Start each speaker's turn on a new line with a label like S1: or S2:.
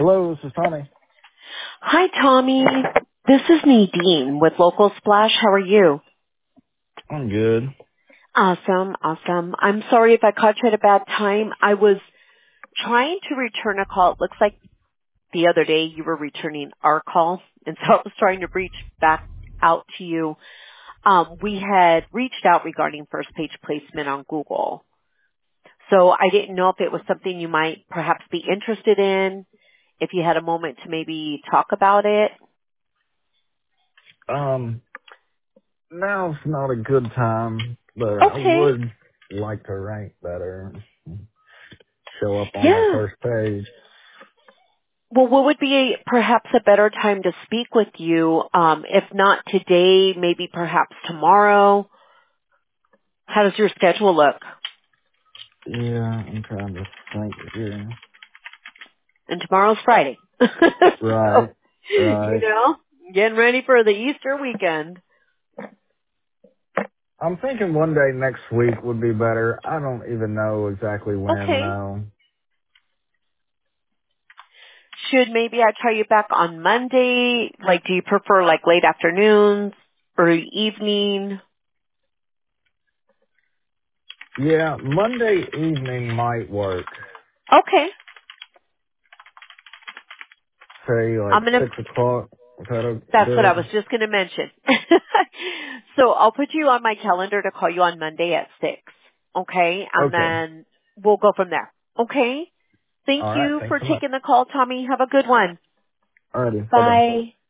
S1: Hello, this is Tommy.
S2: Hi, Tommy. This is Nadine with Local Splash. How are you?
S1: I'm good.
S2: Awesome, awesome. I'm sorry if I caught you at a bad time. I was trying to return a call. It looks like the other day you were returning our call, and so I was trying to reach back out to you. We had reached out regarding first page placement on Google. So I didn't know if it was something you might perhaps be interested in, if you had a moment to maybe talk about it.
S1: Um, Now's not a good time, but I
S2: Okay.
S1: would like to rank better, show up on that
S2: Yeah.
S1: first page.
S2: Well, what would be perhaps a better time to speak with you? If not today, maybe perhaps tomorrow. How does your schedule look?
S1: Yeah, I'm trying to think here.
S2: And tomorrow's Friday. So,
S1: Right, right.
S2: getting ready for the Easter weekend.
S1: I'm thinking one day next week would be better. I don't even know exactly when,
S2: Okay.
S1: though.
S2: Should maybe I try you back on Monday? Like, do you prefer like late afternoons, early evening?
S1: Yeah, Monday evening might work.
S2: Okay.
S1: Say like
S2: I'm going to
S1: 6 o'clock. Is that
S2: That's what I was
S1: good?
S2: just going to mention. So I'll put you on my calendar to call you on Monday at 6. Okay? And
S1: Okay.
S2: then we'll go from there. Okay? Thank
S1: All right.
S2: you
S1: Thanks
S2: for
S1: so much.
S2: taking the call, Tommy. Have a good one.
S1: Alrighty. Bye-bye.
S2: Bye.